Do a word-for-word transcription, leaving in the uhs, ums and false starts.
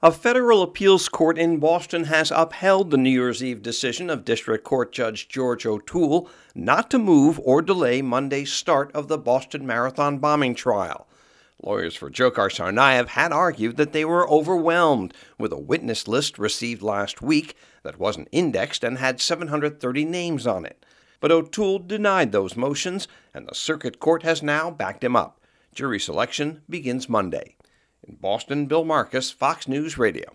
A federal appeals court in Boston has upheld the New Year's Eve decision of District Court Judge George O'Toole not to move or delay Monday's start of the Boston Marathon bombing trial. Lawyers for Dzhokhar Tsarnaev had argued that they were overwhelmed with a witness list received last week that wasn't indexed and had seven hundred thirty names on it. But O'Toole denied those motions, and the circuit court has now backed him up. Jury selection begins Monday. In Boston, Bill Marcus, Fox News Radio.